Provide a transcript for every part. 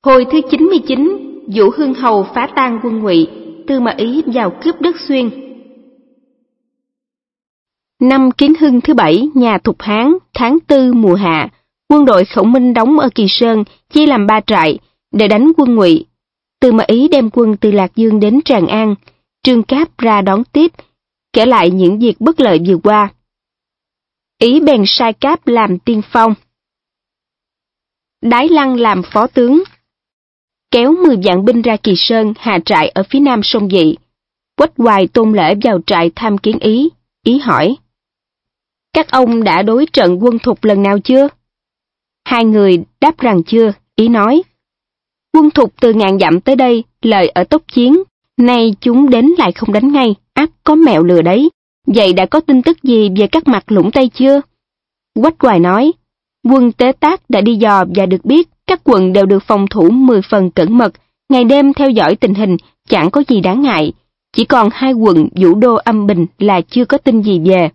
Hồi thứ 99, Vũ Hương Hầu phá tan quân Ngụy, Tư Mã Ý vào cướp đất Xuyên. Năm Kiến Hưng thứ 7, nhà Thục Hán, tháng 4 mùa hạ, quân đội Khổng Minh đóng ở Kỳ Sơn, chia làm 3 trại để đánh quân Ngụy. Tư Mã Ý đem quân từ Lạc Dương đến Tràng An, Trương Cáp ra đón tiếp, kể lại những việc bất lợi vừa qua. Ý bèn sai Cáp làm tiên phong, Đái Lăng làm phó tướng, kéo 10 vạn binh ra Kỳ Sơn hạ trại ở phía nam sông Dị. Quách Hoài, Tôn Lễ vào trại tham kiến Ý. Ý hỏi: các ông đã đối trận quân Thục lần nào chưa? Hai người đáp rằng chưa. Ý nói: quân Thục từ ngàn dặm tới đây, lợi ở tốc chiến, nay chúng đến lại không đánh ngay, ắt có mẹo lừa đấy. Vậy đã có tin tức gì về các mặt Lũng Tây chưa? Quách Hoài nói: quân Tế Tác đã đi dò và được biết các quận đều được phòng thủ 10 phần cẩn mật, ngày đêm theo dõi tình hình, chẳng có gì đáng ngại. Chỉ còn 2 quận Vũ Đô, Âm Bình là chưa có tin gì về.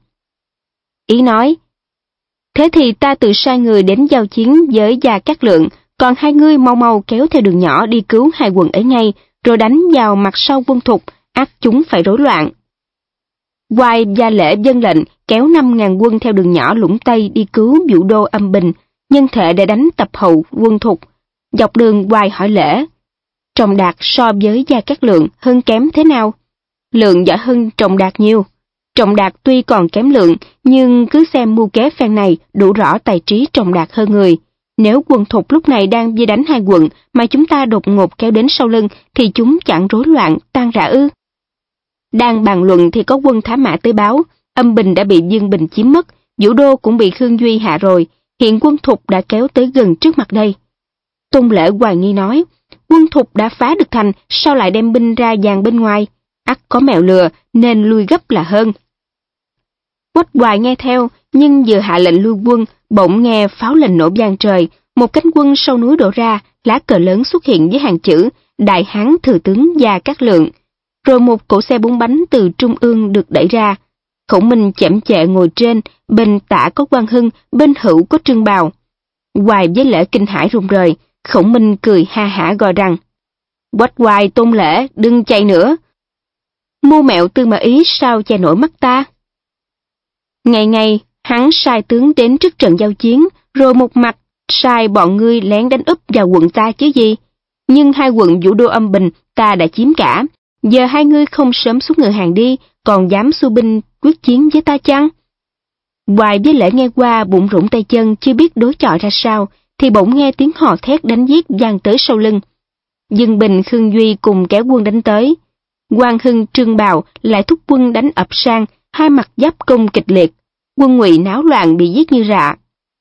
Ý nói: thế thì ta tự sai người đến giao chiến với Gia Cát Lượng, còn hai ngươi mau mau kéo theo đường nhỏ đi cứu 2 quận ấy ngay, rồi đánh vào mặt sau quân Thục, ắt chúng phải rối loạn. Hoài Gia Lễ vâng lệnh, kéo 5.000 quân theo đường nhỏ Lũng Tây đi cứu Vũ Đô, Âm Bình, nhân thể để đánh tập hậu quân Thục. Dọc đường Hoài hỏi Lễ: Trọng Đạt so với Gia Cát Lượng hơn kém thế nào? Lượng giỏi hơn Trọng Đạt nhiều. Trọng Đạt tuy còn kém Lượng, nhưng cứ xem mưu kế phen này đủ rõ tài trí Trọng Đạt hơn người. Nếu quân Thục lúc này đang vây đánh 2 quận mà chúng ta đột ngột kéo đến sau lưng, thì chúng chẳng rối loạn tan rã ư? Đang bàn luận thì có quân Thám Mã tới báo, Âm Bình đã bị Dương Bình chiếm mất, Vũ Đô cũng bị Khương Duy hạ rồi, hiện quân Thục đã kéo tới gần trước mặt đây. Tôn Lễ hoài nghi nói: quân Thục đã phá được thành, sao lại đem binh ra dàn bên ngoài? Ắt có mẹo lừa, nên lui gấp là hơn. Quách Hoài nghe theo, nhưng vừa hạ lệnh lui quân, bỗng nghe pháo lệnh nổ vang trời, một cánh quân sau núi đổ ra, lá cờ lớn xuất hiện với hàng chữ Đại Hán Thừa tướng Gia Cát Lượng. Rồi một cỗ xe 4 bánh từ trung ương được đẩy ra. Khổng Minh chậm chệ ngồi trên, bên tả có Quang Hưng, bên hữu có Trương Bào. Hoài với Lễ kinh hãi run rời, Khổng Minh cười ha hả gọi rằng: Quách Hoài, Tôn Lễ, đừng chạy nữa. Mưu mẹo Tư Mã Ý sao che nổi mắt ta? Ngày ngày, hắn sai tướng đến trước trận giao chiến, rồi một mặt sai bọn ngươi lén đánh úp vào quận ta chứ gì. Nhưng 2 quận Vũ Đô, Âm Bình ta đã chiếm cả. Giờ hai ngươi không sớm xuống ngựa hàng đi, còn dám xu binh quyết chiến với ta chăng? Hoài với Lễ nghe qua bụng rủng tay chân, chưa biết đối chọi ra sao, thì bỗng nghe tiếng hò thét đánh giết vang tới sau lưng. Dương Bình, Khương Duy cùng kéo quân đánh tới. Quang Hưng, Trương Bào lại thúc quân đánh ập sang, hai mặt giáp công kịch liệt. Quân Ngụy náo loạn bị giết như rạ.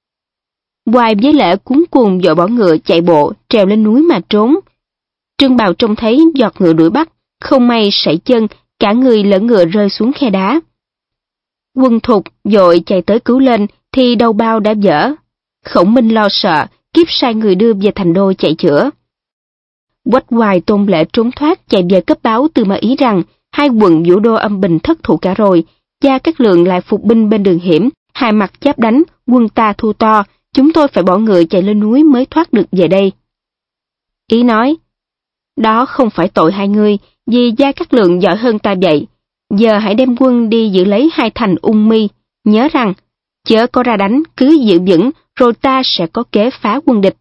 Hoài với Lễ cuống cuồng vội bỏ ngựa chạy bộ, trèo lên núi mà trốn. Trương Bào trông thấy giọt ngựa đuổi bắt, không may sẩy chân, cả người lẫn ngựa rơi xuống khe đá. Quân Thục vội chạy tới cứu lên, thì đầu bao đã vỡ. Khổng Minh lo sợ, kiếp sai người đưa về thành đô chạy chữa. Quách Hoài, Tôn Lễ trốn thoát chạy về cấp báo Tư Mã Ý rằng 2 quận Vũ Đô, Âm Bình thất thủ cả rồi. Gia Cát Lượng lại phục binh bên đường hiểm, hai mặt giáp đánh, quân ta thua to, chúng tôi phải bỏ ngựa chạy lên núi mới thoát được về đây. Ý nói: đó không phải tội hai ngươi, vì Gia Cát Lượng giỏi hơn ta vậy. Giờ hãy đem quân đi giữ lấy 2 thành Ung Mi, nhớ rằng chớ có ra đánh, cứ giữ vững, rồi ta sẽ có kế phá quân địch.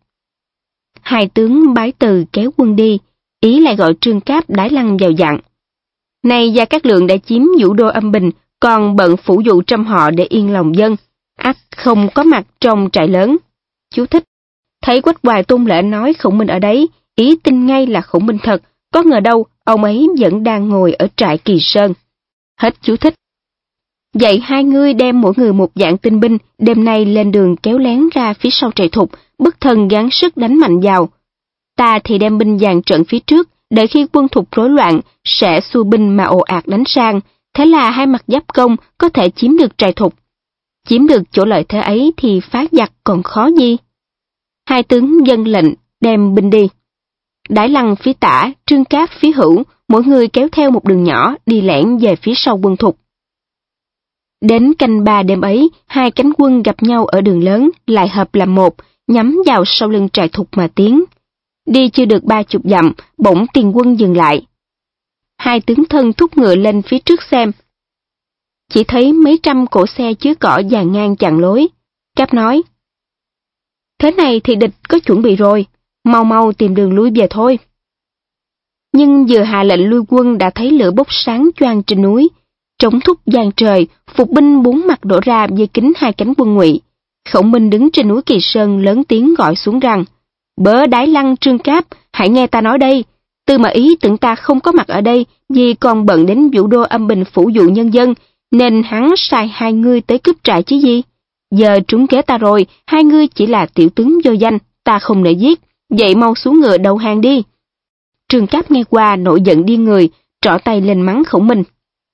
2 tướng bái từ kéo quân đi. Ý lại gọi Trương Cáp, Đái Lăng vào dặn: nay Gia Cát Lượng đã chiếm Vũ Đô, Âm Bình, còn bận phủ dụ trăm họ để yên lòng dân, ắt không có mặt trong trại lớn. Chú thích: thấy Quách Hoài, Tôn Lễ nói Khổng Minh ở đấy, Ý tin ngay là Khổng Minh thật, có ngờ đâu ông ấy vẫn đang ngồi ở trại Kỳ Sơn. Hết chú thích. Vậy hai ngươi đem mỗi người 1 vạn tinh binh, đêm nay lên đường kéo lén ra phía sau trại Thục, bất thần gắng sức đánh mạnh vào. Ta thì đem binh dàn trận phía trước, để khi quân Thục rối loạn, sẽ xua binh mà ồ ạt đánh sang, thế là hai mặt giáp công có thể chiếm được trại Thục. Chiếm được chỗ lợi thế ấy thì phá giặc còn khó gì. 2 tướng vâng lệnh, đem binh đi. Đái Lăng phía tả, Trương Cáp phía hữu, mỗi người kéo theo một đường nhỏ đi lẻn về phía sau quân Thục. Đến canh 3 đêm ấy, 2 cánh quân gặp nhau ở đường lớn, lại hợp làm một, nhắm vào sau lưng trại Thục mà tiến. Đi chưa được 30 dặm, bỗng tiền quân dừng lại. Hai tướng thân thúc ngựa lên phía trước xem. Chỉ thấy mấy trăm cỗ xe chứa cỏ dàn ngang chặn lối. Cáp nói: thế này thì địch có chuẩn bị rồi, mau mau tìm đường lui về thôi. Nhưng vừa hạ lệnh lui quân đã thấy lửa bốc sáng choang trên núi, trống thúc giang trời, phục binh bốn mặt đổ ra vây kín hai cánh quân Ngụy. Khổng Minh đứng trên núi Kỳ Sơn lớn tiếng gọi xuống rằng: bớ Đái Lăng, Trương Cáp, hãy nghe ta nói đây. Tư Mã Ý tưởng ta không có mặt ở đây vì còn bận đến Vũ Đô âm bình phủ dụ nhân dân, nên hắn sai hai ngươi tới cướp trại chứ gì. Giờ trúng kế ta rồi, hai ngươi chỉ là tiểu tướng vô danh, ta không nể giết, vậy mau xuống ngựa đầu hàng đi. Trương Cáp nghe qua nổi giận điên người, trỏ tay lên mắng Khổng Minh: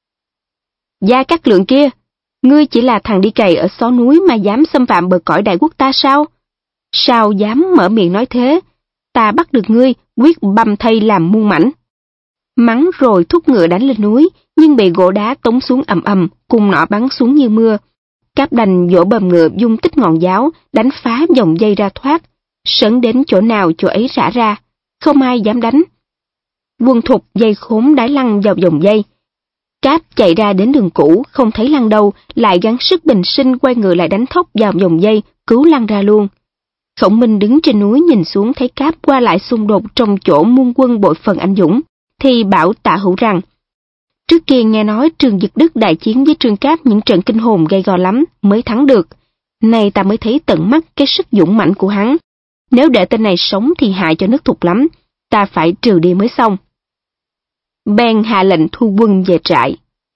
Gia Cát Lượng kia, ngươi chỉ là thằng đi cày ở xó núi mà dám xâm phạm bờ cõi đại quốc ta sao? Sao dám mở miệng nói thế? Ta bắt được ngươi, quyết băm thây làm muôn mảnh. Mắng rồi thúc ngựa đánh lên núi, nhưng bị gỗ đá tống xuống ầm ầm, cung nỏ bắn xuống như mưa. Cáp đành vỗ bầm ngựa dung tích ngọn giáo, đánh phá vòng dây ra thoát, sấn đến chỗ nào chỗ ấy rã ra, không ai dám đánh. Quân Thục dây khốn Đái Lăng vào vòng dây. Cáp chạy ra đến đường cũ, không thấy Lăng đâu, lại gắng sức bình sinh quay ngựa lại đánh thốc vào vòng dây, cứu Lăng ra luôn. Khổng Minh đứng trên núi nhìn xuống thấy Cáp qua lại xung đột trong chỗ muôn quân bội phần anh dũng, thì bảo Tạ Hữu rằng: trước kia nghe nói Trương Dực Đức đại chiến với Trương Cáp những trận kinh hồn gay go lắm mới thắng được, nay ta mới thấy tận mắt cái sức dũng mãnh của hắn. Nếu để tên này sống thì hại cho nước Thục lắm, ta phải trừ đi mới xong. Bèn hạ lệnh thu quân về trại.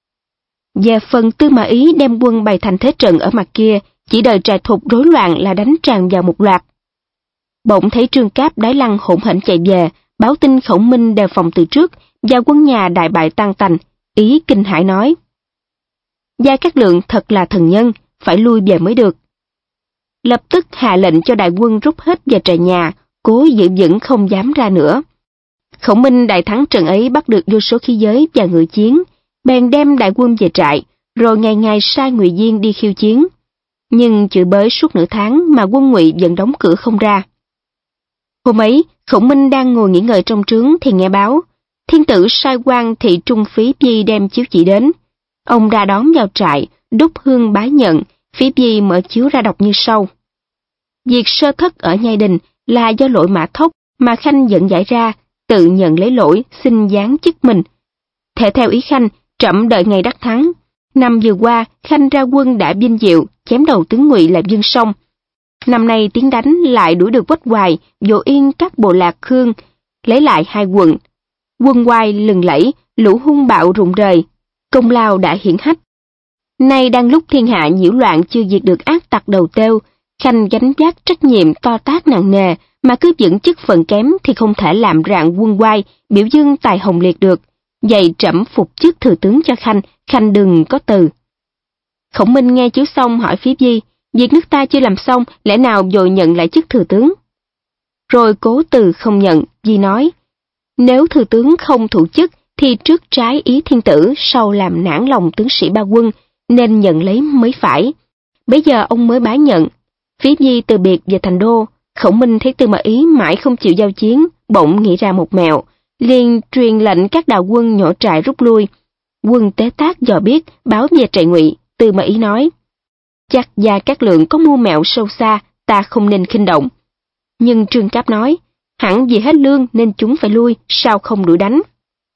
Về phần Tư Mã Ý đem quân bày thành thế trận ở mặt kia, chỉ đợi trại Thục rối loạn là đánh tràn vào một loạt. Bỗng thấy Trương Cáp Đái Lăng hỗn hển chạy về, báo tin Khổng Minh đề phòng từ trước, và quân nhà đại bại tan tành. Ý kinh hãi nói: Gia Cát Lượng thật là thần nhân, phải lui về mới được. Lập tức hạ lệnh cho đại quân rút hết về trại nhà, cố giữ vững không dám ra nữa. Khổng Minh đại thắng trận ấy bắt được vô số khí giới và ngựa chiến, bèn đem đại quân về trại, rồi ngày ngày sai Ngụy Diên đi khiêu chiến. Nhưng chửi bới suốt nửa tháng mà quân Ngụy vẫn đóng cửa không ra. Hôm ấy, Khổng Minh đang ngồi nghỉ ngơi trong trướng thì nghe báo, thiên tử sai quan thị trung Phí Di đem chiếu chỉ đến. Ông ra đón vào trại, đốt hương bái nhận, Phí Di mở chiếu ra đọc như sau: Việc sơ thất ở Nhai Đình là do lỗi Mã Thốc mà Khanh giận giải ra, tự nhận lấy lỗi, xin giáng chức mình. Thể theo ý Khanh, trẫm đợi ngày đắc thắng. Năm vừa qua, Khanh ra quân đã vinh diệu, chém đầu tướng Ngụy là Dương Song. Năm nay tiến đánh lại đuổi được Quách Hoài, dỗ yên các bộ lạc Khương, lấy lại hai quận. Quân Hoài lừng lẫy, lũ hung bạo rụng rời, công lao đã hiển hách. Nay đang lúc thiên hạ nhiễu loạn chưa diệt được ác tặc đầu têu, Khanh gánh vác trách nhiệm to tát nặng nề, mà cứ giữ chức phận kém thì không thể làm rạng quân Hoài, biểu dương tài hồng liệt được. Vậy trẫm phục chức thừa tướng cho Khanh, Khanh đừng có từ. Khổng Minh nghe chiếu xong hỏi Phí Di: việc nước ta chưa làm xong, lẽ nào vội nhận lại chức thừa tướng? Rồi cố từ không nhận, Di nói: nếu thừa tướng không thụ chức thì trước trái ý thiên tử, sau làm nản lòng tướng sĩ ba quân, nên nhận lấy mới phải. Bây giờ ông mới bái nhận. Phí Di từ biệt về thành đô. Khổng Minh thấy Tư Mã Ý mãi không chịu giao chiến, bỗng nghĩ ra một mẹo, liền truyền lệnh các đạo quân nhổ trại rút lui. Quân Tế Tác dò biết, báo về trại Ngụy. Tư Mã Ý nói: chắc Gia Cát Lượng có mưu mẹo sâu xa, ta không nên khinh động. Nhưng Trương Cáp nói: hẳn vì hết lương nên chúng phải lui, sao không đuổi đánh.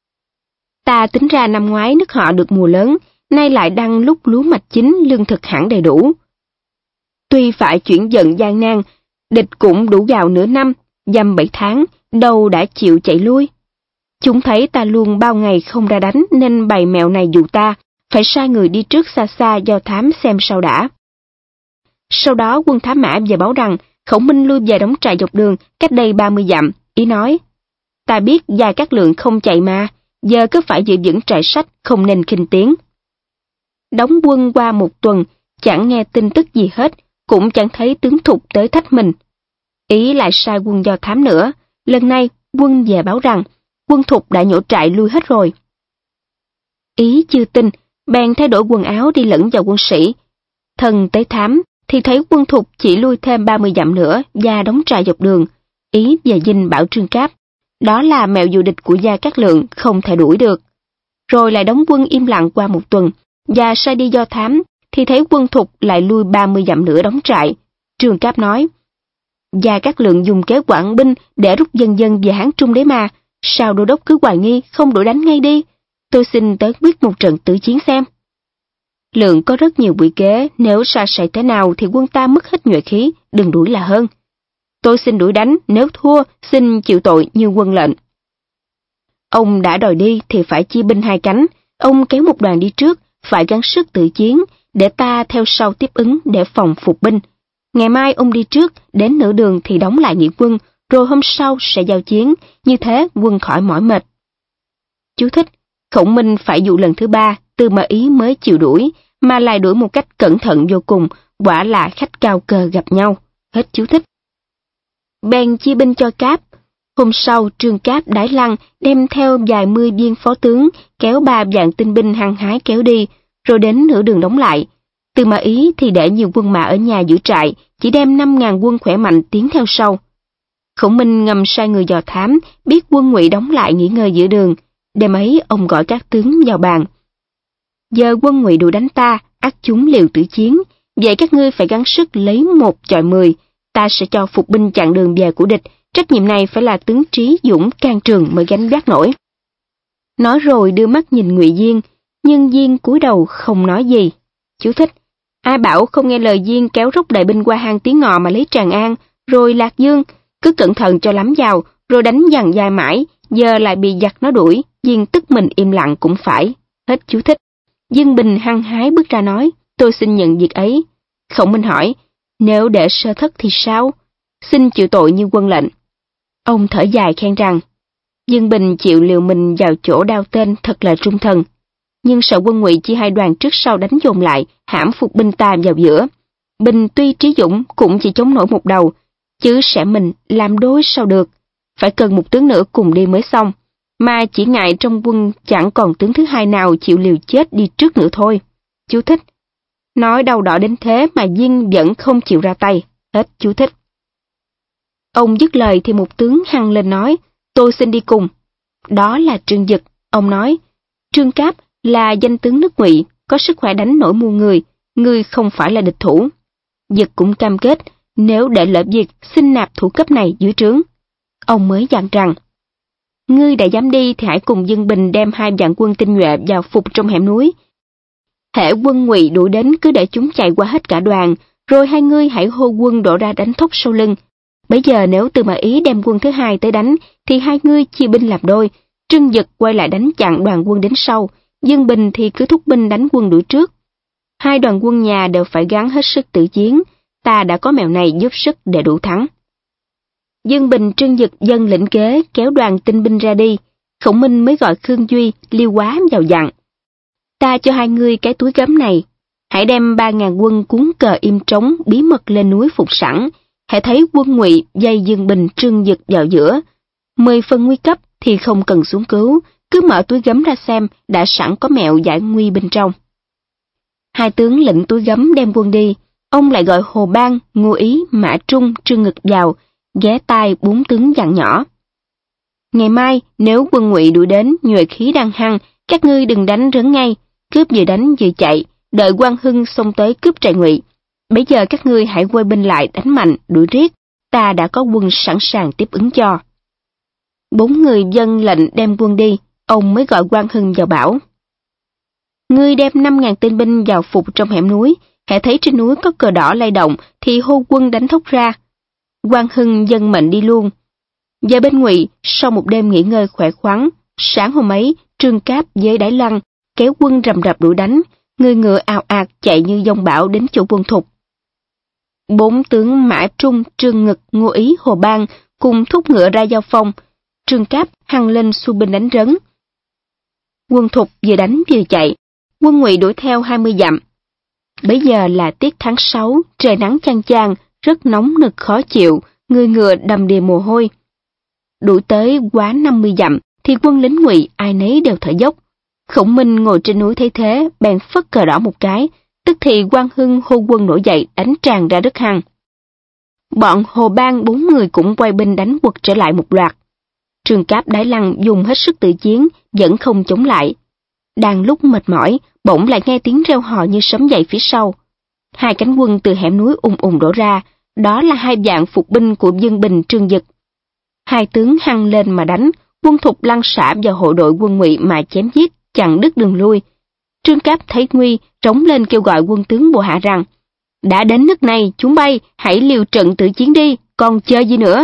Ta tính ra năm ngoái nước họ được mùa lớn, nay lại đang lúc lúa mạch chín, lương thực hẳn đầy đủ. Tuy phải chuyển dần gian nan, địch cũng đủ gạo nửa năm, dăm 7 tháng, đâu đã chịu chạy lui. Chúng thấy ta luôn bao ngày không ra đánh nên bày mẹo này dụ ta, phải sai người đi trước xa xa do thám xem sao đã. Sau đó quân Thám Mã về báo rằng Khổng Minh lui về đóng trại dọc đường cách đây 30 dặm, ý nói: ta biết Gia Cát Lượng không chạy mà, giờ cứ phải giữ vững trại sách, không nên khinh tiếng. Đóng quân qua một tuần, chẳng nghe tin tức gì hết, cũng chẳng thấy tướng Thục tới thách mình. Ý lại sai quân do thám nữa, lần này quân về báo rằng quân Thục đã nhổ trại lui hết rồi. Ý chưa tin, bèn thay đổi quần áo đi lẫn vào quân sĩ. Thần tới thám thì thấy quân Thục chỉ lui thêm 30 dặm nữa và đóng trại dọc đường. Ý và Dinh bảo Trương Cáp, đó là mẹo dụ địch của Gia Cát Lượng, không thể đuổi được. Rồi lại đóng quân im lặng qua một tuần, và sai đi do thám, thì thấy quân Thục lại lui 30 dặm nữa đóng trại. Trương Cáp nói, Gia Cát Lượng dùng kế quản binh để rút dân dân về Hán Trung đấy mà, sao đô đốc cứ hoài nghi, không đuổi đánh ngay đi. Tôi xin tới quyết một trận tử chiến xem. Lượng có rất nhiều quỷ kế, nếu sa sẩy thế nào thì quân ta mất hết nhuệ khí, đừng đuổi là hơn. Tôi xin đuổi đánh, nếu thua, xin chịu tội như quân lệnh. Ông đã đòi đi thì phải chia binh hai cánh, ông kéo một đoàn đi trước, phải gắng sức tự chiến, để ta theo sau tiếp ứng để phòng phục binh. Ngày mai ông đi trước, đến nửa đường thì đóng lại nghỉ quân, rồi hôm sau sẽ giao chiến, như thế quân khỏi mỏi mệt. Chú thích, Khổng Minh phải dụ lần thứ 3, Tư Mã Ý mới chịu đuổi, mà lại đuổi một cách cẩn thận vô cùng, quả là khách cao cơ gặp nhau. Hết chú thích. Bèn chia binh cho Cáp. Hôm sau, Trương Cáp đái Lăng đem theo vài mươi viên phó tướng, kéo 3 vạn tinh binh hăng hái kéo đi, rồi đến nửa đường đóng lại. Tư Mã Ý thì để nhiều quân mã ở nhà giữ trại, chỉ đem 5.000 quân khỏe mạnh tiến theo sau. Khổng Minh ngầm sai người dò thám, biết quân Ngụy đóng lại nghỉ ngơi giữa đường. Đêm ấy ông gọi các tướng vào bàn. Giờ quân Ngụy đuổi đánh ta, ắt chúng liều tử chiến, vậy các ngươi phải gắng sức lấy 1 chọi 10, ta sẽ cho phục binh chặn đường về của địch, trách nhiệm này phải là tướng Trí Dũng can trường mới gánh vác nổi. Nói rồi đưa mắt nhìn Ngụy Diên, nhưng Diên cúi đầu không nói gì. Chú thích, ai bảo không nghe lời Diên kéo rút đại binh qua hang Tiếng Ngọ mà lấy Tràng An, rồi Lạc Dương, cứ cẩn thận cho lắm vào, rồi đánh dằn dài mãi, giờ lại bị giặc nó đuổi, Diên tức mình im lặng cũng phải. Hết chú thích. Dương Bình hăng hái bước ra nói, tôi xin nhận việc ấy. Khổng Minh hỏi, nếu để sơ thất thì sao? Xin chịu tội như quân lệnh. Ông thở dài khen rằng, Dương Bình chịu liều mình vào chỗ đao tên thật là trung thần. Nhưng sợ quân Ngụy chia hai đoàn trước sau đánh dồn lại, hãm phục binh ta vào giữa. Bình tuy trí dũng cũng chỉ chống nổi một đầu, chứ sẽ mình làm đối sao được. Phải cần một tướng nữa cùng đi mới xong, mà chỉ ngại trong quân chẳng còn tướng thứ hai nào chịu liều chết đi trước nữa thôi. Chú thích, nói đau đỏ đến thế mà Diên vẫn không chịu ra tay. Hết chú thích. Ông dứt lời thì một tướng hăng lên nói, tôi xin đi cùng. Đó là Trương Dực. Ông nói, Trương Cáp là danh tướng nước Ngụy, có sức khỏe đánh nổi muôn người, ngươi không phải là địch thủ. Dực cũng cam kết, nếu để lỡ việc xin nạp thủ cấp này dưới trướng. Ông mới dặn rằng, ngươi đã dám đi thì hãy cùng Dương Bình đem 2 vạn quân tinh nhuệ vào phục trong hẻm núi. Hễ quân Ngụy đuổi đến cứ để chúng chạy qua hết cả đoàn, rồi hai ngươi hãy hô quân đổ ra đánh thốc sau lưng. Bây giờ nếu Tư Mã Ý đem quân thứ 2 tới đánh, thì hai ngươi chia binh làm đôi, Trương Dực quay lại đánh chặn đoàn quân đến sau, Dương Bình thì cứ thúc binh đánh quân đuổi trước. 2 đoàn quân nhà đều phải gắng hết sức tự chiến, ta đã có mẹo này giúp sức để đủ thắng. Dương Bình Trương Dực dân lĩnh kế kéo đoàn tinh binh ra đi, Khổng Minh mới gọi Khương Duy, Liêu Quá vào dặn. Ta cho hai ngươi cái túi gấm này, hãy đem 3.000 quân cuốn cờ im trống bí mật lên núi phục sẵn, hãy thấy quân Ngụy dây Dương Bình Trương Dực vào giữa. 10 phần nguy cấp thì không cần xuống cứu, cứ mở túi gấm ra xem đã sẵn có mẹo giải nguy bên trong. 2 tướng lĩnh túi gấm đem quân đi, ông lại gọi Hồ Bang, Ngô Ý, Mã Trung, Trương Ngực vào, ghé tai 4 tướng dặn nhỏ. Ngày mai nếu quân Ngụy đuổi đến nhuệ khí đang hăng, các ngươi đừng đánh rấn ngay, cướp vừa đánh vừa chạy, đợi Quang Hưng xông tới cướp trại Ngụy. Bây giờ các ngươi hãy quay binh lại đánh mạnh, đuổi riết, ta đã có quân sẵn sàng tiếp ứng cho. 4 người dân lệnh đem quân đi, ông mới gọi Quang Hưng vào bảo. Ngươi đem 5.000 tên binh vào phục trong hẻm núi, hễ thấy trên núi có cờ đỏ lay động thì hô quân đánh thốc ra. Quang Hưng dân mệnh đi luôn. Giờ bên Ngụy, sau một đêm nghỉ ngơi khỏe khoắn, sáng hôm ấy, Trương Cáp với Đái Lăng kéo quân rầm rập đuổi đánh, người ngựa ào ạt chạy như dông bão đến chỗ quân Thục. 4 tướng Mã Trung, Trương Ngực, Ngô Ý, Hồ Bang cùng thúc ngựa ra giao phong. Trương Cáp hăng lên xu binh đánh rấn. Quân Thục vừa đánh vừa chạy, quân Ngụy đuổi theo 20 dặm. Bấy giờ là tiết tháng 6, trời nắng chang chang, rất nóng nực khó chịu, người ngựa đầm đìa mồ hôi. Đuổi tới quá 50 dặm thì quân lính Ngụy ai nấy đều thở dốc. Khổng Minh ngồi trên núi thấy thế, bèn phất cờ đỏ một cái, tức thì Quang Hưng hô quân nổi dậy đánh tràn ra đất hang. bọn Hồ Bang 4 người cũng quay binh đánh quật trở lại một loạt. Trương Cáp Đái Lăng dùng hết sức tự chiến, vẫn không chống lại. Đang lúc mệt mỏi, bỗng lại nghe tiếng reo hò như sấm dậy phía sau. Hai cánh quân từ hẻm núi ùn ùn đổ ra, đó là hai vạn phục binh của Dương Bình Trương Dực. Hai tướng hăng lên mà đánh, quân Thục lăn xả vào hộ đội quân Ngụy mà chém giết, chặn đứt đường lui. Trương Cáp thấy nguy, trống lên kêu gọi quân tướng bộ hạ rằng: đã đến nước này, chúng bay, hãy liều trận tự chiến đi, còn chờ gì nữa?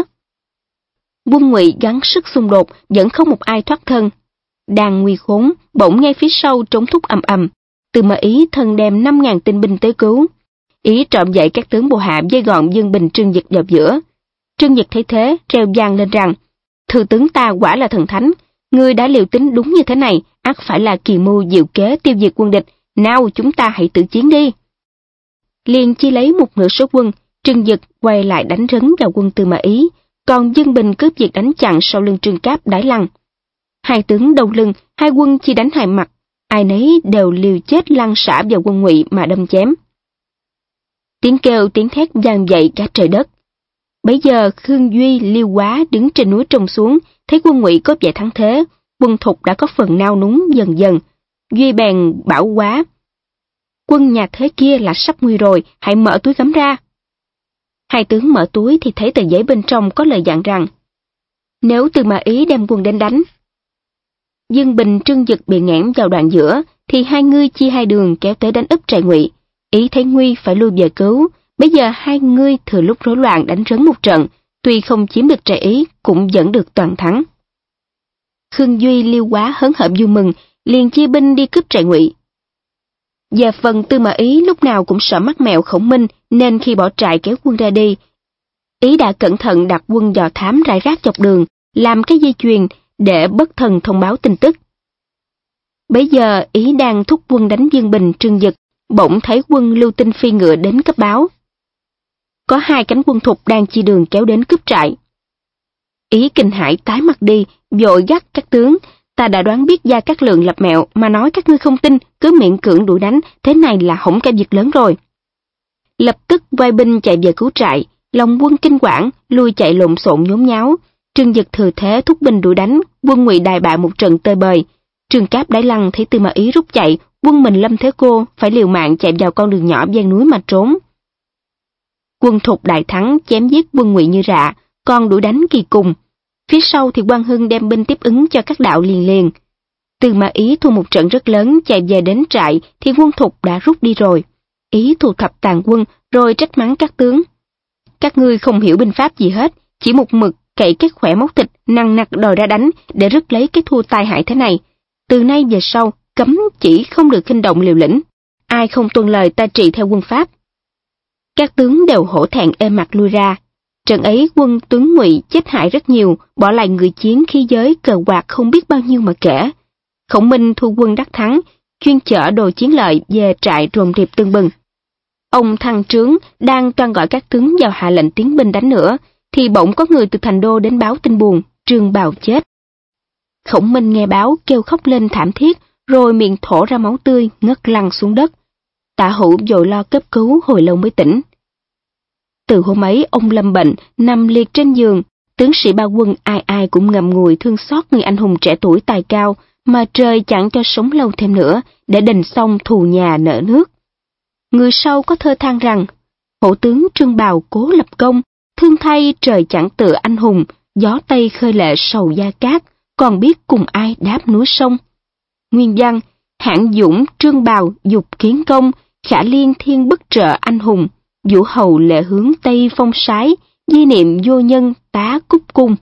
Quân Ngụy gắng sức xung đột, vẫn không một ai thoát thân. Đang nguy khốn, bỗng ngay phía sau trống thúc ầm ầm. Từ Mà Ý thân đem 5.000 tinh binh tới cứu. Ý trộm dậy các tướng bộ hạ vây gọn Dương Bình Trương Dực vào giữa. Trương Dực thấy thế, reo vang lên rằng: thư tướng ta quả là thần thánh, ngươi đã liều tính đúng như thế này, ắt phải là kỳ mưu diệu kế tiêu diệt quân địch. Nào, chúng ta hãy tự chiến đi. Liền chi lấy một nửa số quân, Trương Dực quay lại đánh rấn vào quân Từ Mà Ý, còn Dương Bình cướp việc đánh chặn sau lưng Trương Cáp Đái Lăng. Hai tướng đầu lưng, hai quân chi đánh hai mặt, ai nấy đều liều chết lăn xả vào quân Ngụy mà đâm chém. Tiếng kêu tiếng thét vang dậy cả trời đất. Bấy giờ Khương Duy, Liêu Quá đứng trên núi trông xuống, thấy quân Ngụy có vẻ thắng thế, quân Thục đã có phần nao núng dần dần. Duy bèn bảo Quá: quân nhà thế kia là sắp nguy rồi, hãy mở túi gấm ra. Hai tướng mở túi thì thấy tờ giấy bên trong có lời dặn rằng: nếu Từ Mà Ý đem quân đến đánh, Dương Bình Trương Dực bị nghẽn vào đoạn giữa, thì hai ngươi chia hai đường kéo tới đánh úp trại Ngụy. Ý thấy nguy phải lui về cứu, bây giờ hai ngươi thừa lúc rối loạn đánh rấn một trận, tuy không chiếm được trại Ý cũng vẫn được toàn thắng. Khương Duy, Liêu Quá hớn hở vui mừng, liền chia binh đi cướp trại Ngụy. Về phần Tư Mã Ý lúc nào cũng sợ mắc mẹo Khổng Minh, nên khi bỏ trại kéo quân ra đi, Ý đã cẩn thận đặt quân dò thám rải rác dọc đường, làm cái dây chuyền để bất thần thông báo tin tức. Bấy giờ Ý đang thúc quân đánh Dương Bình Trương Dực, bỗng thấy quân Lưu Tinh phi ngựa đến cấp báo. Có hai cánh quân Thục đang chia đường kéo đến cướp trại. Ý kinh hãi tái mặt đi, vội gắt các tướng: ta đã đoán biết Gia Cát Lượng lập mẹo, mà nói các ngươi không tin, cứ miễn cưỡng đuổi đánh, thế này là hỏng cả việc lớn rồi. Lập tức vai binh chạy về cứu trại, lòng quân kinh quản, lui chạy lộn xộn nhốn nháo. Trương Dực thừa thế thúc binh đuổi đánh, quân Ngụy đại bại một trận tơi bời. Trương Cáp Đái Lăng thấy Tư Mã Ý rút chạy, quân mình lâm thế cô, phải liều mạng chạy vào con đường nhỏ ven núi mà trốn. Quân Thục đại thắng, chém giết quân Ngụy như rạ, còn đuổi đánh kỳ cùng. Phía sau thì Quang Hưng đem binh tiếp ứng cho các đạo liền liền. Tư Mã Ý thua một trận rất lớn, chạy về đến trại thì quân Thục đã rút đi rồi. Ý thu thập tàn quân rồi trách mắng các tướng: các ngươi không hiểu binh pháp gì hết, chỉ một mực cậy cái khỏe móc thịt, nằng nặc đòi ra đánh để rước lấy cái thua tai hại thế này. Từ nay về sau cấm chỉ không được khinh động liều lĩnh, ai không tuân lời ta trị theo quân pháp. Các tướng đều hổ thẹn êm mặt lui ra. Trận ấy quân tướng Ngụy chết hại rất nhiều, bỏ lại người chiến khí giới cờ quạt không biết bao nhiêu mà kể. Khổng Minh thu quân đắc thắng, chuyên chở đồ chiến lợi về trại rồn rịp tưng bừng. Ông Thăng Trướng đang toan gọi các tướng vào hạ lệnh tiến binh đánh nữa, thì bỗng có người từ thành đô đến báo tin buồn: Trương Bào chết. Khổng Minh nghe báo kêu khóc lên thảm thiết, rồi miệng thổ ra máu tươi, ngất lăn xuống đất. Tạ Hữu vội lo cấp cứu hồi lâu mới tỉnh. Từ hôm ấy ông lâm bệnh, nằm liệt trên giường, tướng sĩ ba quân ai ai cũng ngậm ngùi thương xót người anh hùng trẻ tuổi tài cao, mà trời chẳng cho sống lâu thêm nữa, để đền xong thù nhà nợ nước. Người sau có thơ than rằng: hổ tướng Trương Bào cố lập công, thương thay trời chẳng tựa anh hùng, gió tây khơi lệ sầu Gia Cát, còn biết cùng ai đáp núi sông. Nguyên văn: hạng dũng Trương Bào dục kiến công, khả liên thiên bất trợ anh hùng, vũ hầu lệ hướng tây phong sái, di niệm vô nhân tá cúc cung.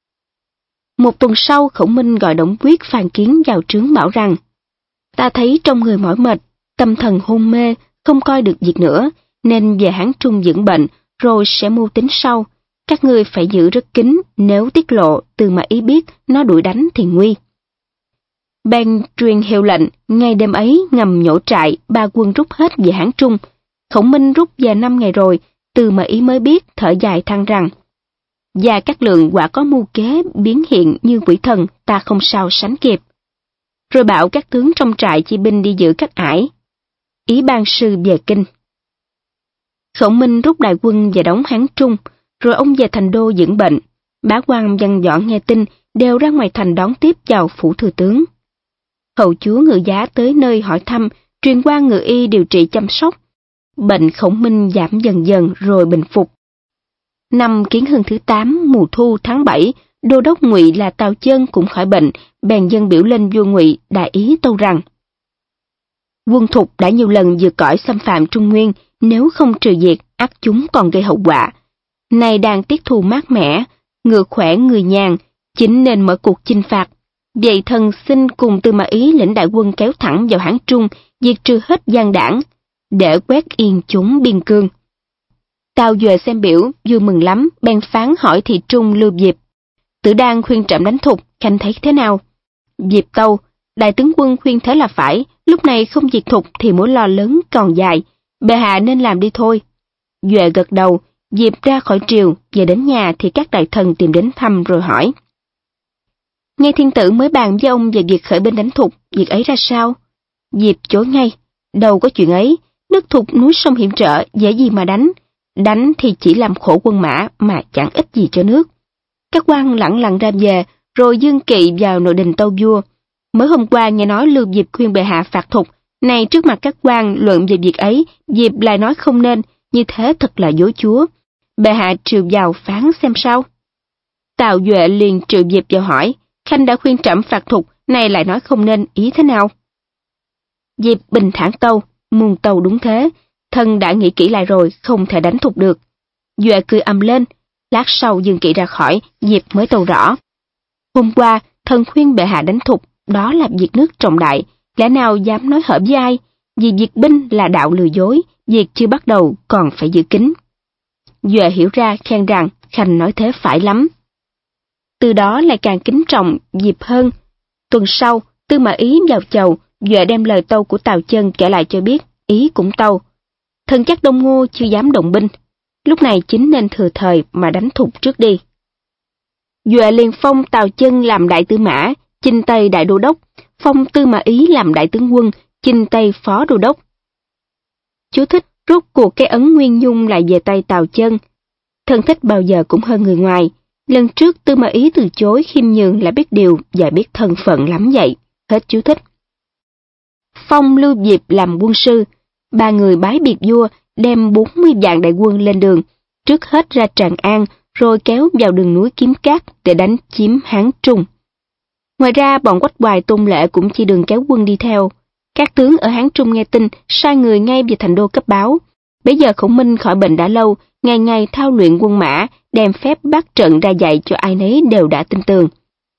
Một tuần sau, Khổng Minh gọi Đổng Quyết, Phan Kiến vào trướng bảo rằng: ta thấy trong người mỏi mệt, tâm thần hôn mê, không coi được việc nữa, nên về Hán Trung dưỡng bệnh, rồi sẽ mưu tính sau. Các ngươi phải giữ rất kín, nếu tiết lộ, Tư Mã Ý biết, nó đuổi đánh thì nguy. Bèn truyền hiệu lệnh, ngay đêm ấy ngầm nhổ trại, ba quân rút hết về Hán Trung. Khổng Minh rút về 5 ngày rồi, Tư Mã Ý mới biết, thở dài than rằng: Gia Cát Lượng quả có mưu kế biến hiện như quỷ thần, ta không sao sánh kịp. Rồi bảo các tướng trong trại chi binh đi giữ các ải. Ý ban sư về kinh. Khổng Minh rút đại quân về đóng Hán Trung, rồi ông về thành đô dưỡng bệnh. Bá quan văn võ nghe tin đều ra ngoài thành đón tiếp vào phủ thừa tướng. Hầu chúa Ngự Giá tới nơi hỏi thăm, truyền qua ngự y điều trị chăm sóc. Bệnh Khổng Minh giảm dần dần rồi bình phục. Năm Kiến Hưng thứ 8, mùa thu tháng 7, đô đốc Ngụy là Tào Chân cũng khỏi bệnh, bèn dâng biểu lên vua Ngụy đại ý tâu rằng: Quân Thục đã nhiều lần vượt cõi xâm phạm Trung Nguyên, nếu không trừ diệt, ắt chúng còn gây hậu quả. Nay đang tiết thù mát mẻ, ngựa khỏe người nhàn, chính nên mở cuộc chinh phạt. Vậy thần xin cùng Tư Mã Ý lĩnh đại quân kéo thẳng vào Hán Trung, diệt trừ hết gian đảng, để quét yên chốn biên cương. Tào Duệ xem biểu, vui mừng lắm, bèn phán hỏi thị trung Lưu Diệp: Tử đang khuyên trẫm đánh Thục, khanh thấy thế nào? Diệp tâu: Đại tướng quân khuyên thế là phải, lúc này không diệt Thục thì mối lo lớn còn dài, bệ hạ nên làm đi thôi. Duệ gật đầu. Diệp ra khỏi triều, về đến nhà thì các đại thần tìm đến thăm rồi hỏi: Nghe thiên tử mới bàn với ông về việc khởi binh đánh Thục, việc ấy ra sao? Diệp chối ngay: Đâu có chuyện ấy, nước Thục núi sông hiểm trở, dễ gì mà đánh thì chỉ làm khổ quân mã mà chẳng ích gì cho nước. Các quan lẳng lặng ra về, rồi Dương Kỵ vào nội đình tâu vua. Mới hôm qua nghe nói Lưu Diệp khuyên bệ hạ phạt Thục, nay trước mặt các quan luận về việc ấy, Diệp lại nói không nên, như thế thật là dối chúa. Bệ hạ triệu vào phán xem sao. Tào Duệ liền triệu Diệp vào hỏi: Khanh đã khuyên trẫm phạt Thục, nay lại nói không nên, ý thế nào? Diệp bình thản tâu: Muôn tâu đúng thế, thần đã nghĩ kỹ lại rồi, không thể đánh Thục được. Duệ cười ầm lên. Lát sau Dương Kỵ ra khỏi, Diệp mới tâu rõ: Hôm qua thần khuyên bệ hạ đánh Thục, đó là việc nước trọng đại, lẽ nào dám nói hở với ai? Vì việc binh là đạo lừa dối, việc chưa bắt đầu còn phải giữ kín. Duệ hiểu ra, khen rằng Khanh nói thế phải lắm. Từ đó lại càng kính trọng Diệp hơn. Tuần sau, Tư Mã Ý vào chầu, Duệ đem lời tâu của Tào Chân kể lại cho biết, Ý cũng tâu: Thần chắc Đông Ngô chưa dám động binh, lúc này chính nên thừa thời mà đánh Thục trước đi. Duệ liền phong Tào Chân làm đại tư mã, Chinh Tây đại đô đốc, phong Tư Mã Ý làm đại tướng quân, Chinh Tây phó đô đốc. Chú thích: rốt cuộc cái ấn Nguyên Nhung lại về tay Tào Chân. Thân thích bao giờ cũng hơn người ngoài. Lần trước Tư Mã Ý từ chối khiêm nhường là biết điều và biết thân phận lắm vậy. Hết chú thích. Phong Lưu Diệp làm quân sư. Ba người bái biệt vua, đem 40 vạn đại quân lên đường, trước hết ra Tràng An, rồi kéo vào đường núi Kiếm Cát để đánh chiếm Hán Trung. Ngoài ra bọn Quách Hoài Tôn Lệ cũng chia đường kéo quân đi theo. Các tướng ở Hán Trung nghe tin, sai người ngay về thành đô cấp báo. Bây giờ Khổng Minh khỏi bệnh đã lâu, ngày ngày thao luyện quân mã, đem phép bắt trận ra dạy cho ai nấy đều đã tin tưởng.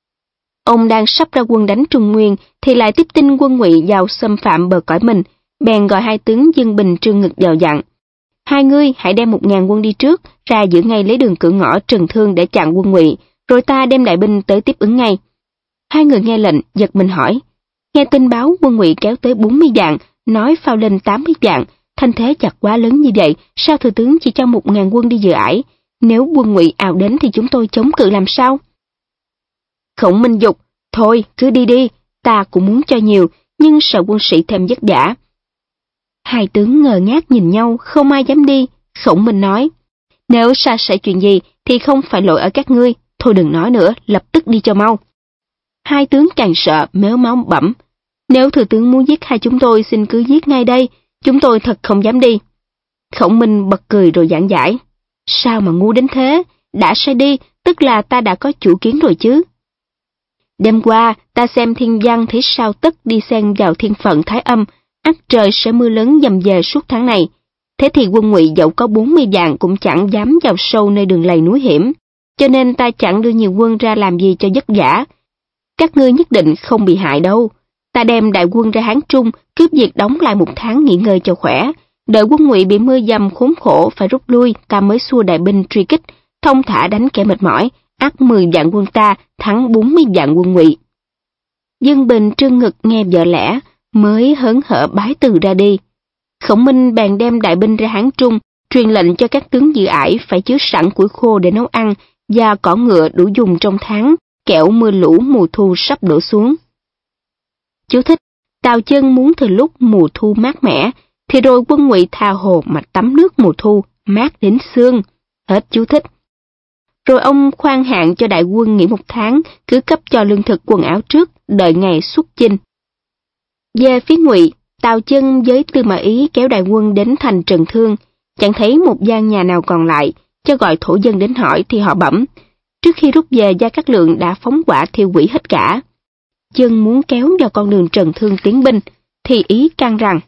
Ông đang sắp ra quân đánh Trung Nguyên, thì lại tiếp tin quân Ngụy vào xâm phạm bờ cõi mình, bèn gọi hai tướng Dương Bình Trương Ngực vào dặn: Hai ngươi hãy đem 1000 quân đi trước, ra giữ ngay lấy đường cửa ngõ Trần Thương để chặn quân Ngụy, rồi ta đem đại binh tới tiếp ứng ngay. Hai người nghe lệnh, giật mình hỏi: Nghe tin báo quân Ngụy kéo tới 40 vạn, nói phao lên 80 vạn, thanh thế chặt quá lớn như vậy, sao thừa tướng chỉ cho 1000 quân đi dự ải? Nếu quân Ngụy ào đến thì chúng tôi chống cự làm sao? Khổng Minh dục: Thôi, cứ đi đi, ta cũng muốn cho nhiều, nhưng sợ quân sĩ thêm vất vả. Hai tướng ngơ ngác nhìn nhau, không ai dám đi. Khổng Minh nói: Nếu sa xảy chuyện gì thì không phải lỗi ở các ngươi, thôi đừng nói nữa, lập tức đi cho mau. Hai tướng càng sợ, méo máu bẩm: Nếu thừa tướng muốn giết hai chúng tôi, xin cứ giết ngay đây, chúng tôi thật không dám đi. Khổng Minh bật cười rồi giảng giải: Sao mà ngu đến thế, đã sai đi, tức là ta đã có chủ kiến rồi chứ. Đêm qua, ta xem thiên văn thấy sao tất đi xen vào thiên phận Thái Âm, ắt trời sẽ mưa lớn dầm về suốt tháng này. Thế thì quân Ngụy dẫu có 40 vạn cũng chẳng dám vào sâu nơi đường lầy núi hiểm, cho nên ta chẳng đưa nhiều quân ra làm gì cho vất vả. Các ngươi nhất định không bị hại đâu. Ta đem đại quân ra Hán Trung, cướp việc đóng lại 1 tháng nghỉ ngơi cho khỏe. Đợi quân Ngụy bị mưa dầm khốn khổ phải rút lui, ta mới xua đại binh truy kích, thông thả đánh kẻ mệt mỏi, ắt 10 vạn quân ta thắng 40 vạn quân Ngụy. Dương Bình Trương Ngực nghe vợ lẽ, mới hớn hở bái từ ra đi. Khổng Minh bèn đem đại binh ra Hán Trung, truyền lệnh cho các tướng dự ải phải chứa sẵn củi khô để nấu ăn và cỏ ngựa đủ dùng trong tháng, kẻo mưa lũ mùa thu sắp đổ xuống. Chú thích: Tào Chân muốn từ lúc mùa thu mát mẻ, thì rồi quân Ngụy tha hồ mà tắm nước mùa thu, mát đến xương. Hết chú thích. Rồi ông khoan hạn cho đại quân nghỉ 1 tháng, cứ cấp cho lương thực quần áo trước, đợi ngày xuất chinh. Về phía Ngụy, Tào Chân với Tư Mã Ý kéo đại quân đến thành Trần Thương, chẳng thấy một gian nhà nào còn lại, cho gọi thổ dân đến hỏi thì họ bẩm. Trước khi rút về, Gia Cát Lượng đã phóng hỏa thiêu hủy hết cả. Chân muốn kéo vào con đường Trần Thương tiến binh, thì Ý can rằng: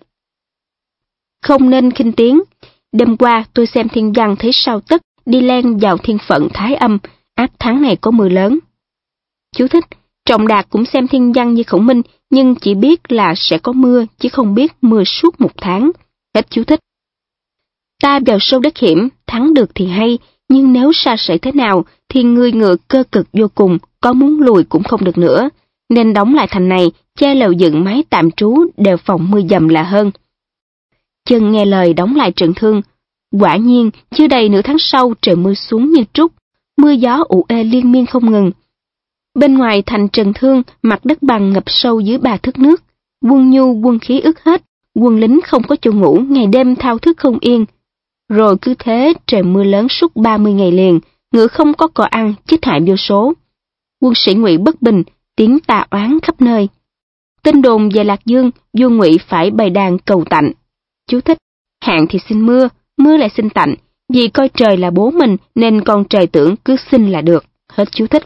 không nên khinh tiến. Đêm qua tôi xem thiên văn thấy sao tất đi len vào thiên phận Thái Âm, ác tháng này có mưa lớn. Chú thích: Trọng Đạt cũng xem thiên văn như Khổng Minh, nhưng chỉ biết là sẽ có mưa, chứ không biết mưa suốt 1 tháng. Hết chú thích. Ta vào sâu đất hiểm, thắng được thì hay, nhưng nếu sa sẩy thế nào, thì người ngựa cơ cực vô cùng, có muốn lùi cũng không được nữa. Nên đóng lại thành này, che lều dựng mái tạm trú, đều phòng mưa dầm là hơn. Chân nghe lời đóng lại Trần Thương. Quả nhiên, chưa đầy nửa tháng sau trời mưa xuống như trút, mưa gió ù ê liên miên không ngừng. Bên ngoài thành Trần Thương, mặt đất bằng ngập sâu dưới 3 thước nước, quân nhu quân khí ướt hết, quân lính không có chỗ ngủ, ngày đêm thao thức không yên. Rồi cứ thế trời mưa lớn suốt 30 ngày liền, ngựa không có cỏ ăn, chết hại vô số. Quân sĩ Ngụy bất bình, tiếng tà oán khắp nơi. Tin đồn về Lạc Dương, vua Ngụy phải bày đàn cầu tạnh. Chú thích: hạn thì xin mưa, mưa lại xin tạnh, vì coi trời là bố mình nên con trời tưởng cứ xin là được. Hết chú thích.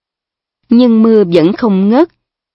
Nhưng mưa vẫn không ngớt.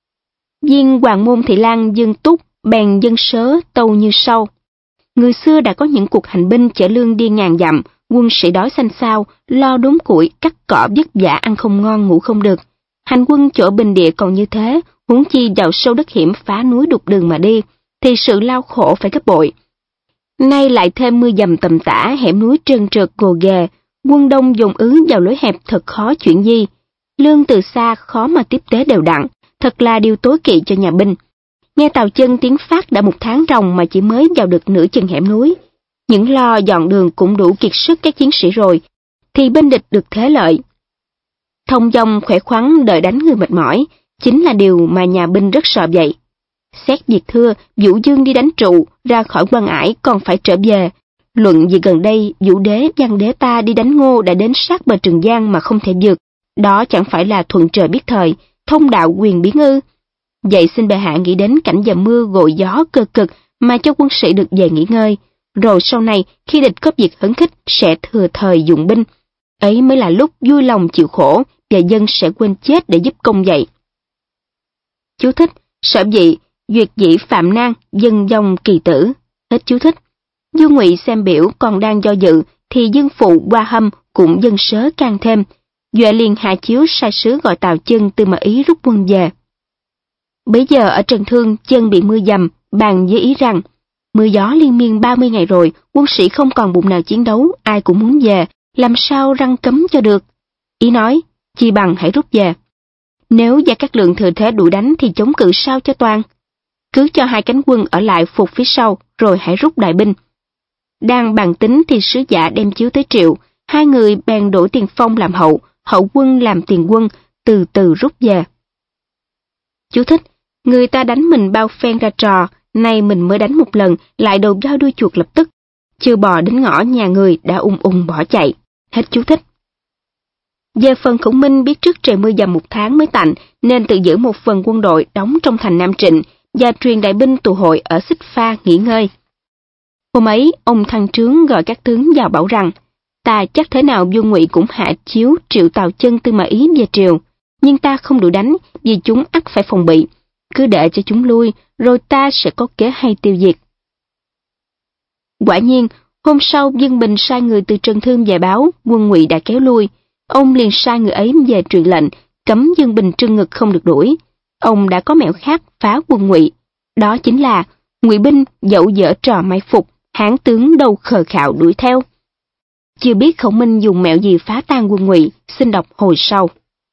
Viên Hoàng Môn Thị Lang Dương Túc bèn dân sớ tâu như sau. Người xưa đã có những cuộc hành binh chở lương đi ngàn dặm, quân sĩ đói xanh xao, lo đốn củi, cắt cỏ vất vả, ăn không ngon ngủ không được. Hành quân chỗ bình địa còn như thế, huống chi vào sâu đất hiểm phá núi đục đường mà đi, thì sự lao khổ phải gấp bội. Nay lại thêm mưa dầm tầm tã, hẻm núi trơn trượt gồ ghề, quân đông dồn ứ vào lối hẹp thật khó chuyển di. Lương từ xa khó mà tiếp tế đều đặn, thật là điều tối kỵ cho nhà binh. Nghe Tào Chân tiến phát đã 1 tháng ròng mà chỉ mới vào được nửa chừng hẻm núi. Những lo dọn đường cũng đủ kiệt sức các chiến sĩ rồi, thì bên địch được thế lợi. Thông dong khỏe khoắn đợi đánh người mệt mỏi, chính là điều mà nhà binh rất sợ vậy. Xét việc thưa, Vũ Dương đi đánh Trụ, ra khỏi Quan Ải còn phải trở về. Luận vì gần đây, Vũ Đế, Văn Đế ta đi đánh Ngô đã đến sát bờ Trường Giang mà không thể vượt. Đó chẳng phải là thuận trời biết thời, thông đạo quyền biến ư. Vậy xin bệ hạ nghĩ đến cảnh dầm mưa gội gió cơ cực mà cho quân sĩ được về nghỉ ngơi. Rồi sau này, khi địch có việc hứng khích sẽ thừa thời dụng binh. Ấy mới là lúc vui lòng chịu khổ và dân sẽ quên chết để giúp công vậy. Chú thích: Sở dĩ, duyệt dĩ phạm nan, dân dòng kỳ tử. Hết chú thích. Vua Ngụy xem biểu còn đang do dự, thì Dương Phụ Hoa Hâm cũng dân sớ can thêm. Duệ liền hạ chiếu sai sứ gọi Tào Chân, Tư Mã Ý rút quân về. Bấy giờ ở Trần Thương, Chân bị mưa dầm, bàn với Ý rằng, mưa gió liên miên 30 ngày rồi, quân sĩ không còn bụng nào chiến đấu, ai cũng muốn về, làm sao răng cấm cho được. Ý nói, chi bằng hãy rút về. Nếu Gia Cát Lượng thừa thế đuổi đánh thì chống cự sao cho toan. Cứ cho 2 cánh quân ở lại phục phía sau, rồi hãy rút đại binh. Đang bàn tính thì sứ giả đem chiếu tới Triệu, 2 người bèn đổi tiền phong làm hậu, hậu quân làm tiền quân, từ từ rút về. Chú thích: Người ta đánh mình bao phen ra trò, nay mình mới đánh 1 lần, lại đầu dao đuôi chuột lập tức. Chưa bò đến ngõ nhà người đã ung bỏ chạy. Hết chú thích. Về phần Khổng Minh biết trước trời mưa dầm 1 tháng mới tạnh, nên tự giữ một phần quân đội đóng trong thành Nam Trịnh và truyền đại binh tụ hội ở Xích Pha nghỉ ngơi. Hôm ấy, ông Thăng Trướng gọi các tướng vào bảo rằng, ta chắc thế nào vua Ngụy cũng hạ chiếu triệu Tào Chân, Tư Mã Ý về triều, nhưng ta không đuổi đánh vì chúng ắt phải phòng bị. Cứ để cho chúng lui, rồi ta sẽ có kế hay tiêu diệt. Quả nhiên, hôm sau Dương Bình sai người từ Trần Thương về báo quân Ngụy đã kéo lui. Ông liền sai người ấy về truyền lệnh cấm Dương Bình trưng ngực không được đuổi. Ông đã có mẹo khác phá quân Ngụy, đó chính là Ngụy binh dẫu dở trò mai phục, hán tướng đâu khờ khạo đuổi theo. Chưa biết Khổng Minh dùng mẹo gì phá tan quân Ngụy, xin đọc hồi sau.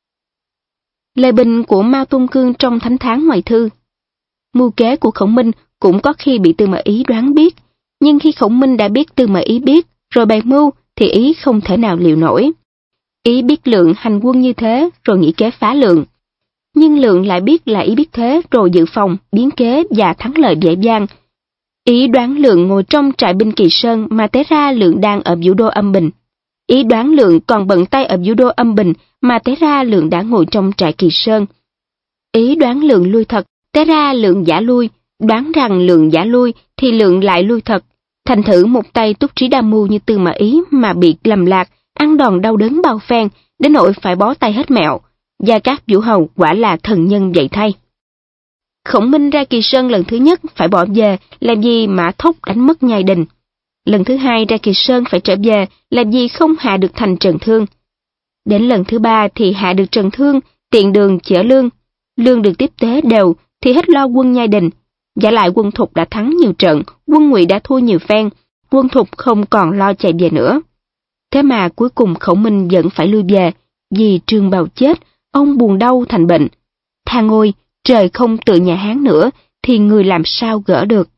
Lời bình của Mao Tôn Cương trong Thánh Thán Ngoại Thư. Mưu kế của Khổng Minh cũng có khi bị Tư Mã Ý đoán biết, nhưng khi Khổng Minh đã biết Tư Mã Ý biết, rồi bày mưu thì Ý không thể nào liệu nổi. Ý biết Lượng hành quân như thế, rồi nghĩ kế phá Lượng. Nhưng Lượng lại biết là Ý biết thế, rồi dự phòng, biến kế và thắng lợi dễ dàng. Ý đoán Lượng ngồi trong trại binh Kỳ Sơn mà té ra Lượng đang ở Vũ Đô Âm Bình. Ý đoán Lượng còn bận tay ở Vũ Đô âm bình mà té ra Lượng đã ngồi trong trại Kỳ Sơn. Ý đoán Lượng lui thật, té ra Lượng giả lui, đoán rằng Lượng giả lui thì Lượng lại lui thật. Thành thử một tay túc trí đa mưu như Tư Mã Ý mà bị lầm lạc, ăn đòn đau đớn bao phen, đến nỗi phải bó tay hết mẹo. Gia Cát Vũ Hầu quả là thần nhân vậy thay. Khổng Minh ra Kỳ Sơn lần thứ nhất phải bỏ về, làm gì Mã Thốc đánh mất Nhai Đình. Lần thứ hai ra Kỳ Sơn phải trở về, làm gì không hạ được thành Trần Thương. Đến lần thứ ba thì hạ được Trần Thương, tiện đường chở lương. Lương được tiếp tế đều thì hết lo quân Nhai Đình. Giả lại quân Thục đã thắng nhiều trận, quân Ngụy đã thua nhiều phen, quân Thục không còn lo chạy về nữa. Thế mà cuối cùng Khổng Minh vẫn phải lui về, vì Trương Bào chết, ông buồn đau thành bệnh. Thang ôi, trời không tự nhà Hán nữa, thì người làm sao gỡ được.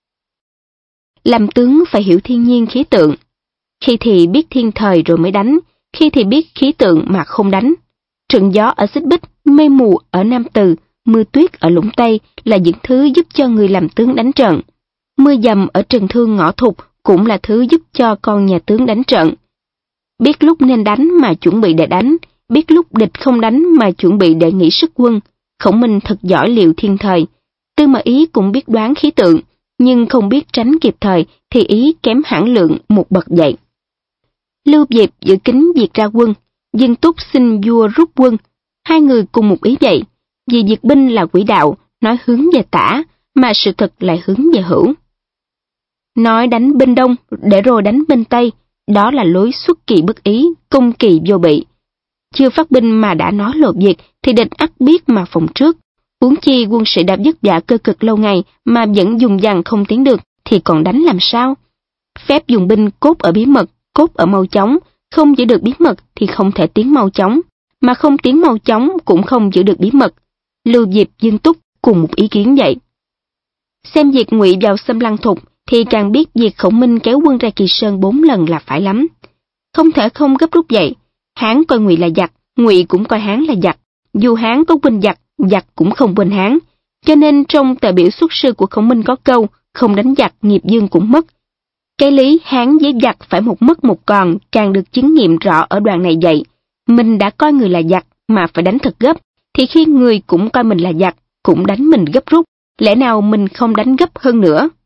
Làm tướng phải hiểu thiên nhiên khí tượng. Khi thì biết thiên thời rồi mới đánh, khi thì biết khí tượng mà không đánh. Trận gió ở Xích Bích, mây mù ở Nam Từ, mưa tuyết ở Lũng Tây là những thứ giúp cho người làm tướng đánh trận. Mưa dầm ở Trần Thương Ngõ Thục cũng là thứ giúp cho con nhà tướng đánh trận. Biết lúc nên đánh mà chuẩn bị để đánh, biết lúc địch không đánh mà chuẩn bị để nghỉ sức quân. Khổng Minh thật giỏi liệu thiên thời. Tư Mã Ý cũng biết đoán khí tượng, nhưng không biết tránh kịp thời thì Ý kém hẳn Lượng một bậc dậy. Lưu Diệp dự kính việc ra quân, Dương Túc xin vua rút quân. Hai người cùng một ý vậy, vì diệt binh là quỹ đạo, nói hướng về tả, mà sự thật lại hướng về hữu. Nói đánh bên đông để rồi đánh bên tây, đó là lối xuất kỳ bất ý, công kỳ vô bị. Chưa phát binh mà đã nói lộ việc thì địch ắt biết mà phòng trước. Huống chi quân sĩ đã vất vả cơ cực lâu ngày mà vẫn dùng dằng không tiến được thì còn đánh làm sao? Phép dùng binh cốt ở bí mật, cốt ở mau chóng, không giữ được bí mật thì không thể tiến mau chóng, mà không tiến mau chóng cũng không giữ được bí mật. Lưu Diệp, Dương Túc cùng một ý kiến vậy. Xem việc Ngụy vào xâm Lăng Thục thì càng biết việc Khổng Minh kéo quân ra Kỳ Sơn 4 lần là phải lắm. Không thể không gấp rút vậy. Hán coi Ngụy là giặc, Ngụy cũng coi Hán là giặc. Dù Hán có quên giặc, giặc cũng không quên Hán. Cho nên trong tờ biểu xuất sư của Khổng Minh có câu, không đánh giặc nghiệp dương cũng mất. Cái lý Hán với giặc phải một mất một còn càng được chứng nghiệm rõ ở đoạn này vậy. Mình đã coi người là giặc mà phải đánh thật gấp, thì khi người cũng coi mình là giặc, cũng đánh mình gấp rút, lẽ nào mình không đánh gấp hơn nữa?